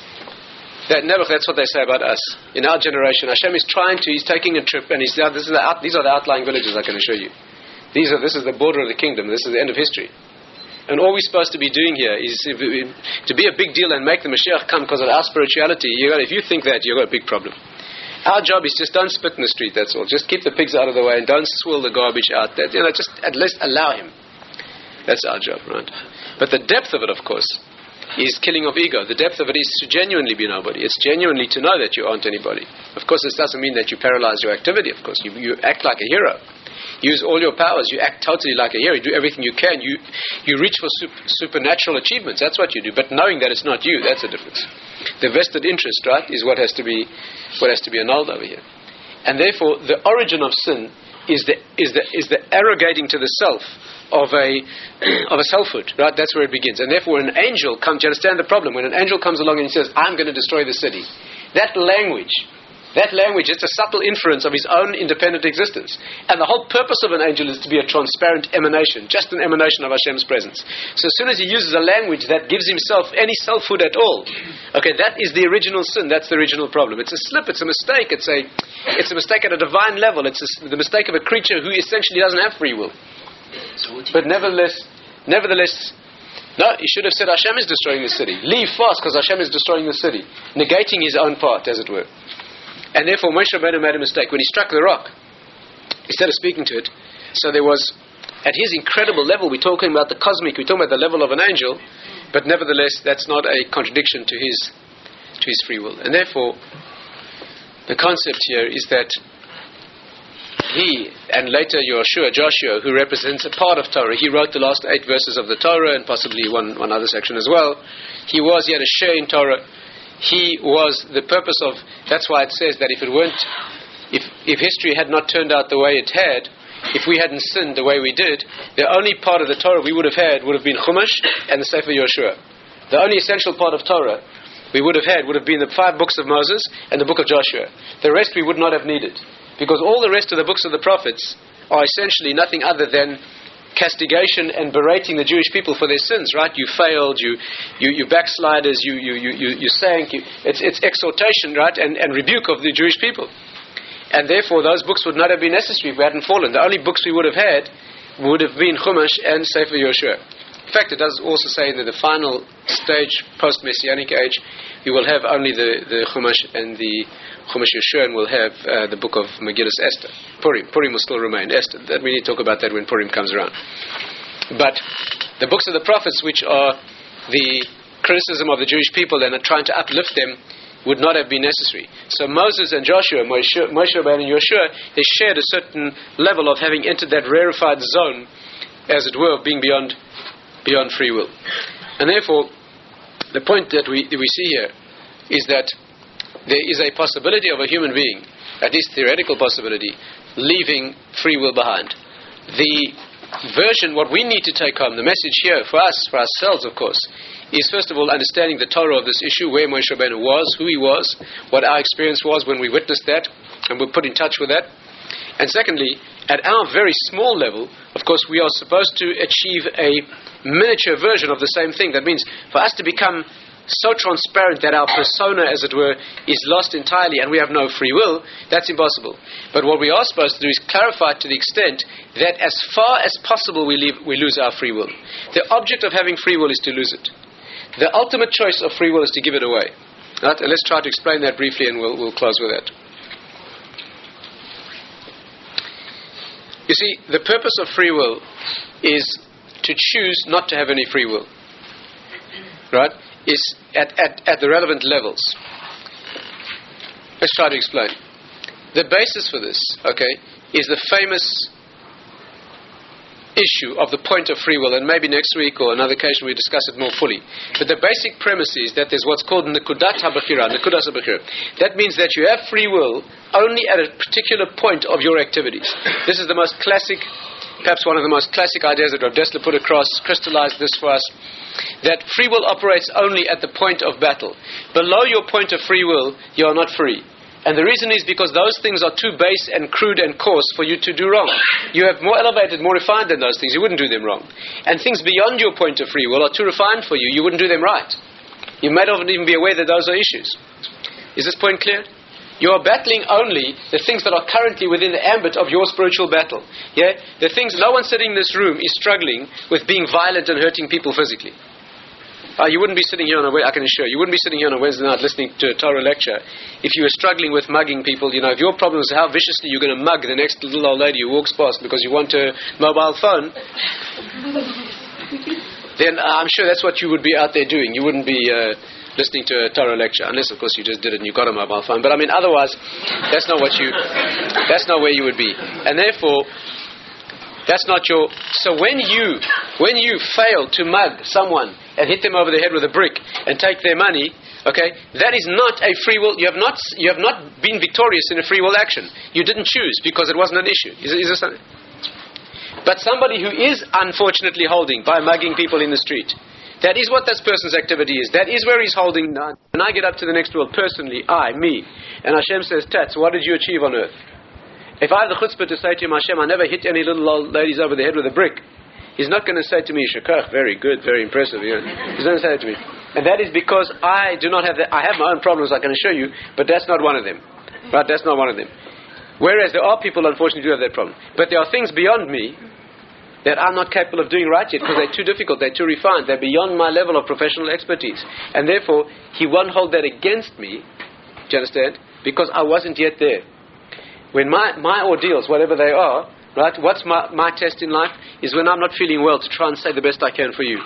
That never. That's what they say about us in our generation. Hashem is trying to. He's taking a trip, and he's. This is the out, these are the outlying villages. I can assure you. These are, this is the border of the kingdom. This is the end of history. And all we're supposed to be doing here is if, if, to be a big deal and make the Mashiach come because of our spirituality. You got, if you think that, you've got a big problem. Our job is just don't spit in the street, that's all. Just keep the pigs out of the way and don't swill the garbage out. That, you know, just at least allow him. That's our job, right? But the depth of it, of course, is killing of ego. The depth of it is to genuinely be nobody. It's genuinely to know that you aren't anybody. Of course, this doesn't mean that you paralyze your activity, of course. You, you act like a hero. Use all your powers. You act totally like a hero. You do everything you can. You you reach for super, supernatural achievements. That's what you do. But knowing that it's not you, that's the difference. The vested interest, right, is what has to be what has to be annulled over here. And therefore, the origin of sin is the is the is the arrogating to the self of a of a selfhood, right? That's where it begins. And therefore, when an angel comes, do you understand the problem? When an angel comes along and he says, "I'm going to destroy the city," that language. That language, it's a subtle inference of his own independent existence. And the whole purpose of an angel is to be a transparent emanation, just an emanation of Hashem's presence. So as soon as he uses a language that gives himself any selfhood at all, okay, that is the original sin, that's the original problem. It's a slip, it's a mistake, it's a it's a mistake at a divine level, it's a, the mistake of a creature who essentially doesn't have free will. But nevertheless, nevertheless, no, he should have said Hashem is destroying the city. Leave fast because Hashem is destroying the city, negating his own part, as it were. And therefore Moshe Rabbeinu made a mistake. When he struck the rock, instead of speaking to it, so there was, at his incredible level, we're talking about the cosmic, we're talking about the level of an angel, but nevertheless, that's not a contradiction to his to his free will. And therefore, the concept here is that he, and later Yoshua, Joshua, who represents a part of Torah, he wrote the last eight verses of the Torah, and possibly one, one other section as well. He was, he had a share in Torah. He was the purpose of, that's why it says that if it weren't, if if history had not turned out the way it had, if we hadn't sinned the way we did, the only part of the Torah we would have had would have been Chumash and the Sefer Yoshua. The only essential part of Torah we would have had would have been the five books of Moses and the book of Joshua. The rest we would not have needed. Because all the rest of the books of the prophets are essentially nothing other than castigation and berating the Jewish people for their sins, right? You failed, you you, you backsliders, you you you you, you sank. You, it's it's exhortation, right, and, and rebuke of the Jewish people. And therefore, those books would not have been necessary if we hadn't fallen. The only books we would have had would have been Chumash and Sefer Yoshua. In fact, it does also say that the final stage, post-Messianic age, we will have only the, the Chumash and the Chumash Yoshua, and we'll have uh, the book of Megillas Esther. Purim. Purim will still remain. Esther. That we need to talk about that when Purim comes around. But the books of the prophets, which are the criticism of the Jewish people and are trying to uplift them, would not have been necessary. So Moses and Joshua, Moshe, Moshe Rabbeinu and Yoshua, they shared a certain level of having entered that rarefied zone, as it were, of being beyond beyond free will. And therefore, the point that we we see here is that there is a possibility of a human being, at least theoretical possibility, leaving free will behind. the version, what we need to take home, the message here for us, for ourselves, of course, is first of all understanding the Torah of this issue, where Moshe Rabbeinu was, who he was, what our experience was when we witnessed that, and we're put in touch with that. And secondly, at our very small level, of course, we are supposed to achieve a miniature version of the same thing. That means for us to become so transparent that our persona, as it were, is lost entirely and we have no free will, that's impossible. But what we are supposed to do is clarify to the extent that as far as possible we, leave, we lose our free will. The object of having free will is to lose it. The ultimate choice of free will is to give it away. Right? And let's try to explain that briefly and we'll, we'll close with that. You see, the purpose of free will is to choose not to have any free will. Right? Is at, at, at the relevant levels. Let's try to explain. The basis for this, okay, is the famous issue of the point of free will, and maybe next week or another occasion we discuss it more fully. But the basic premise is that there's what's called Nekudat HaBechira, Nekudas HaBechira. That means that you have free will only at a particular point of your activities. This is the most classic, perhaps one of the most classic ideas that Rav Dessler put across, crystallized this for us, that free will operates only at the point of battle. Below your point of free will, you are not free. And the reason is because those things are too base and crude and coarse for you to do wrong. You have more elevated, more refined than those things. You wouldn't do them wrong. And things beyond your point of free will are too refined for you. You wouldn't do them right. You may not even be aware that those are issues. Is this point clear? You are battling only the things that are currently within the ambit of your spiritual battle. Yeah? The things, no one sitting in this room is struggling with being violent and hurting people physically. Uh, you wouldn't be sitting here on a, I can assure you, you wouldn't be sitting here on a Wednesday night listening to a Torah lecture if you were struggling with mugging people. You know, if your problem is how viciously you're going to mug the next little old lady who walks past because you want a mobile phone, then uh, I'm sure that's what you would be out there doing. You wouldn't be uh, listening to a Torah lecture, unless of course you just did it and you got a mobile phone. But I mean, otherwise, that's not what you, that's not where you would be. And therefore, that's not your. So when you when you fail to mug someone and hit them over the head with a brick and take their money, okay, that is not a free will. You have not you have not been victorious in a free will action. You didn't choose because it wasn't an issue. Is, is this something? But somebody who is unfortunately holding by mugging people in the street, that is what this person's activity is. That is where he's holding. When I get up to the next world, personally, I, me, and Hashem says, Tats, what did you achieve on earth? If I have the chutzpah to say to him, Hashem, I never hit any little old ladies over the head with a brick, he's not going to say to me, Shekach, very good, very impressive. You know? He's not going to say that to me. And that is because I do not have that. I have my own problems, I can assure you, but that's not one of them. Right? That's not one of them. Whereas there are people, unfortunately, who do have that problem. But there are things beyond me that I'm not capable of doing right yet because they're too difficult, they're too refined, they're beyond my level of professional expertise. And therefore, he won't hold that against me, do you understand? Because I wasn't yet there. When my, my ordeals, whatever they are, right, what's my, my test in life is when I'm not feeling well to try and say the best I can for you.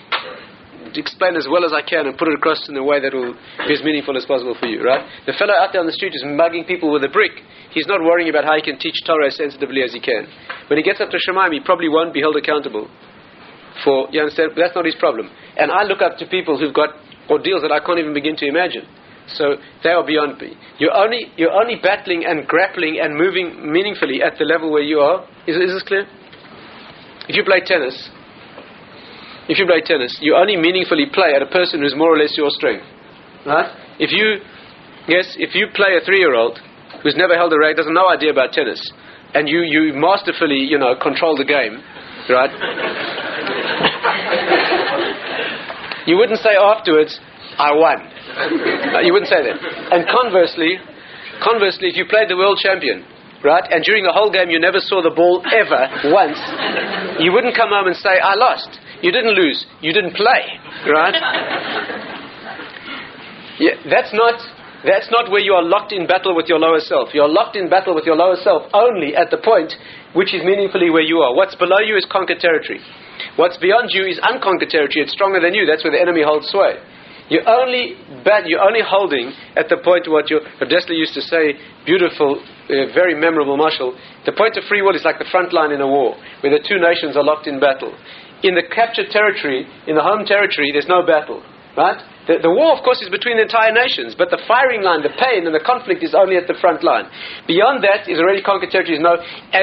To explain as well as I can and put it across in a way that will be as meaningful as possible for you, right? The fellow out there on the street is mugging people with a brick. He's not worrying about how he can teach Torah as sensitively as he can. When he gets up to Shemaim, he probably won't be held accountable for, you understand, but that's not his problem. And I look up to people who've got ordeals that I can't even begin to imagine. So they are beyond me. You're only you're only battling and grappling and moving meaningfully at the level where you are. Is, is this clear? If you play tennis, if you play tennis, you only meaningfully play at a person who's more or less your strength, right? If you, yes, if you play a three-year-old who's never held a racket, doesn't know idea about tennis, and you you masterfully, you know, control the game, right? You wouldn't say afterwards, I won. Uh, you wouldn't say that. And conversely, conversely, if you played the world champion, right, and during the whole game you never saw the ball ever once, you wouldn't come home and say, I lost. You didn't lose. You didn't play, right? Yeah, that's not that's not where you are locked in battle with your lower self. You are locked in battle with your lower self only at the point which is meaningfully where you are. What's below you is conquered territory. What's beyond you is unconquered territory. It's stronger than you. That's where the enemy holds sway. You're only bad, you're only holding at the point what your Rav Dessler used to say, beautiful, uh, very memorable mashal. The point of free will is like the front line in a war, where the two nations are locked in battle. In the captured territory, in the home territory, there's no battle, right? The, the war, of course, is between the entire nations, but the firing line, the pain and the conflict is only at the front line. Beyond that is already conquered territory. Is no, and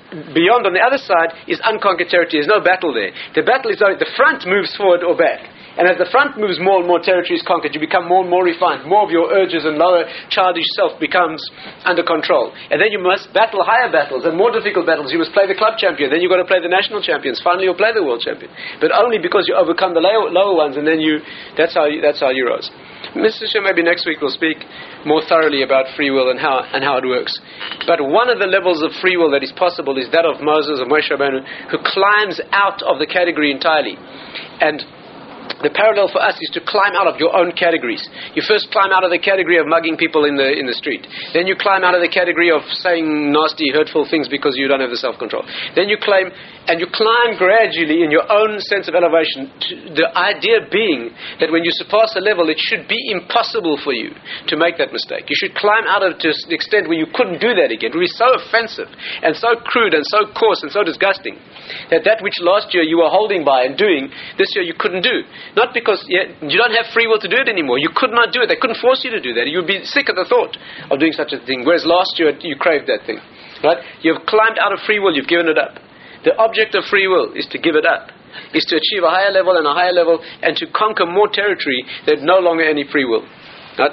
beyond, on the other side, is unconquered territory. There's no battle there. The battle is the front moves forward or back. And as the front moves more and more, territory is conquered. You become more and more refined. More of your urges and lower childish self becomes under control. And then you must battle higher battles and more difficult battles. You must play the club champion. Then you've got to play the national champions. Finally, you'll play the world champion. But only because you overcome the lower, lower ones, and then you. That's how you, that's how you rose. Mister Shem, maybe next week we'll speak more thoroughly about free will and how and how it works. But one of the levels of free will that is possible is that of Moses, of Moshe Rabbeinu, who climbs out of the category entirely. And the parallel for us is to climb out of your own categories. You first climb out of the category of mugging people in the in the street. Then you climb out of the category of saying nasty, hurtful things because you don't have the self-control. Then you climb, and you climb gradually in your own sense of elevation. The idea being that when you surpass a level, it should be impossible for you to make that mistake. You should climb out of it to the extent where you couldn't do that again. It would be so offensive and so crude and so coarse and so disgusting that that which last year you were holding by and doing, this year you couldn't do. Not because yeah, you don't have free will to do it anymore. You could not do it. They couldn't force you to do that. You'd be sick at the thought of doing such a thing. Whereas last year you craved that thing. Right? You've climbed out of free will. You've given it up. The object of free will is to give it up. Is to achieve a higher level and a higher level and to conquer more territory that no longer any free will. Right?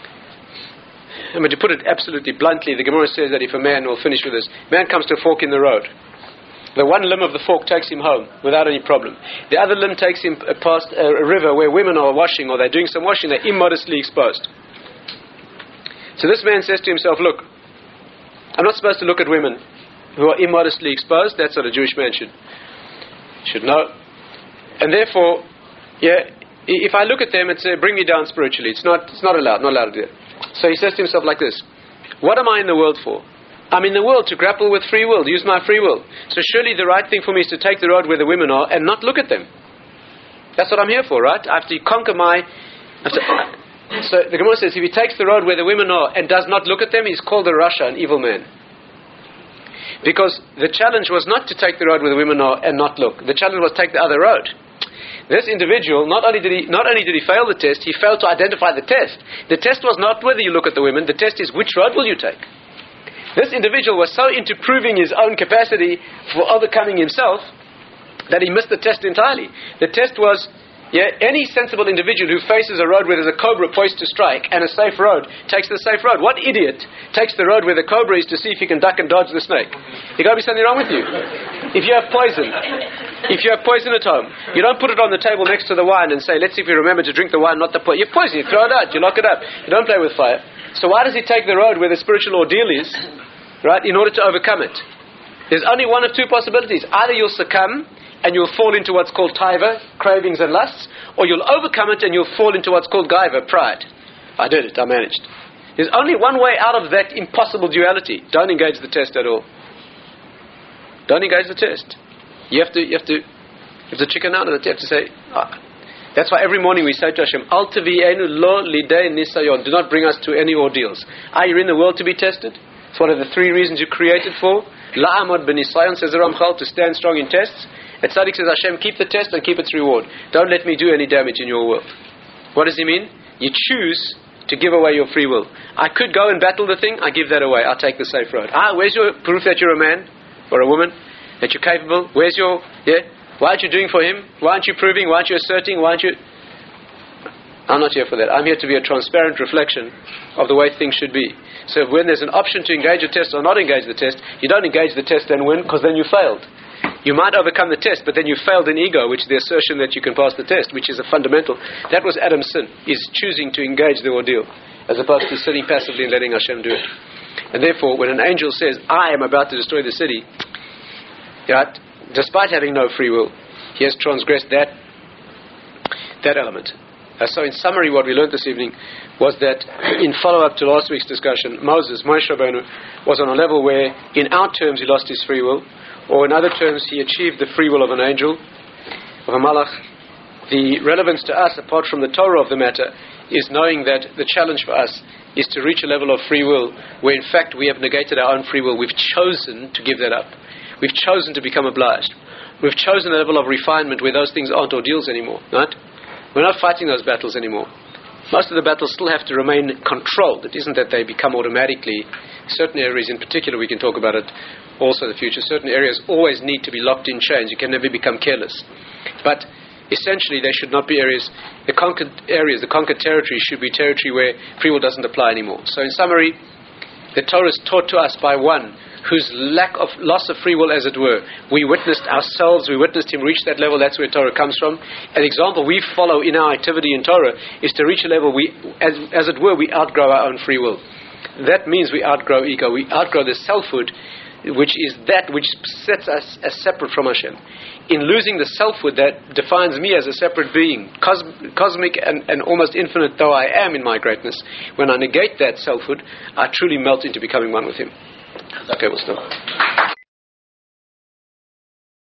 I mean, to put it absolutely bluntly, the Gemara says that if a man, we'll finish with this, man comes to a fork in the road. The one limb of the fork takes him home without any problem. The other limb takes him past a river where women are washing or they're doing some washing. They're immodestly exposed. So this man says to himself, look, I'm not supposed to look at women who are immodestly exposed. That's what a Jewish man should should know. And therefore, yeah, if I look at them, it's uh, bring me down spiritually. It's not, it's not allowed, not allowed to do it. So he says to himself like this, what am I in the world for? I'm in the world to grapple with free will, to use my free will. So surely the right thing for me is to take the road where the women are and not look at them. That's what I'm here for, right? I have to conquer my... Have to, so the Gemara says, if he takes the road where the women are and does not look at them, he's called a Rasha, an evil man. Because the challenge was not to take the road where the women are and not look. The challenge was take the other road. This individual, not only did he not only did he fail the test, he failed to identify the test. The test was not whether you look at the women, the test is which road will you take. This individual was so into proving his own capacity for overcoming himself that he missed the test entirely. The test was, yeah, any sensible individual who faces a road where there's a cobra poised to strike and a safe road takes the safe road. What idiot takes the road where the cobra is to see if he can duck and dodge the snake? There's got to be something wrong with you. If you have poison, if you have poison at home, you don't put it on the table next to the wine and say, let's see if you remember to drink the wine, not the poison. You have poison, you throw it out, you lock it up. You don't play with fire. So why does he take the road where the spiritual ordeal is, right, in order to overcome it? There's only one of two possibilities. Either you'll succumb and you'll fall into what's called taiva, cravings and lusts, or you'll overcome it and you'll fall into what's called gaiva, pride. I did it, I managed. There's only one way out of that impossible duality. Don't engage the test at all. Don't engage the test. You have to, you have to, you have to chicken out of it. You have to say, ah. That's why every morning we say to Hashem, Al tavi'enu lo lidei nisayon. Do not bring us to any ordeals. Are you in the world to be tested? It's one of the three reasons you're created for. La'amad b'nisayon, says the Ramchal, to stand strong in tests. And Tzaddik says, Hashem, keep the test and keep its reward. Don't let me do any damage in your world. What does he mean? You choose to give away your free will. I could go and battle the thing, I give that away. I'll take the safe road. Ah, where's your proof that you're a man or a woman? That you're capable? Where's your, yeah? Why aren't you doing for him? Why aren't you proving? Why aren't you asserting? Why aren't you... I'm not here for that. I'm here to be a transparent reflection of the way things should be. So when there's an option to engage a test or not engage the test, you don't engage the test and win, because then you failed. You might overcome the test, but then you failed in ego, which is the assertion that you can pass the test, which is a fundamental. That was Adam's sin, is choosing to engage the ordeal, as opposed to sitting passively and letting Hashem do it. And therefore, when an angel says, I am about to destroy the city, right, despite having no free will, he has transgressed that that element. Uh, so in summary, what we learned this evening was that in follow-up to last week's discussion, Moses, Moshe Rabbeinu, was on a level where, in our terms, he lost his free will, or in other terms, he achieved the free will of an angel, of a malach. The relevance to us, apart from the Torah of the matter, is knowing that the challenge for us is to reach a level of free will where, in fact, we have negated our own free will. We've chosen to give that up. We've chosen to become obliged. We've chosen a level of refinement where those things aren't ordeals anymore, right? We're not fighting those battles anymore. Most of the battles still have to remain controlled. It isn't that they become automatically, certain areas in particular we can talk about it, also the future. Certain areas always need to be locked in chains. You can never become careless. But essentially, they should not be areas, the conquered areas, the conquered territory should be territory where free will doesn't apply anymore. So in summary, the Torah is taught to us by one whose lack of, loss of free will, as it were, we witnessed ourselves, we witnessed him reach that level. That's where Torah comes from. An example we follow in our activity in Torah is to reach a level we, as, as it were, we outgrow our own free will. That means we outgrow ego, we outgrow the selfhood, which is that which sets us as separate from Hashem. In losing the selfhood that defines me as a separate being, cos- cosmic and, and almost infinite though I am in my greatness, when I negate that selfhood, I truly melt into becoming one with Him. Okay, we'll stop.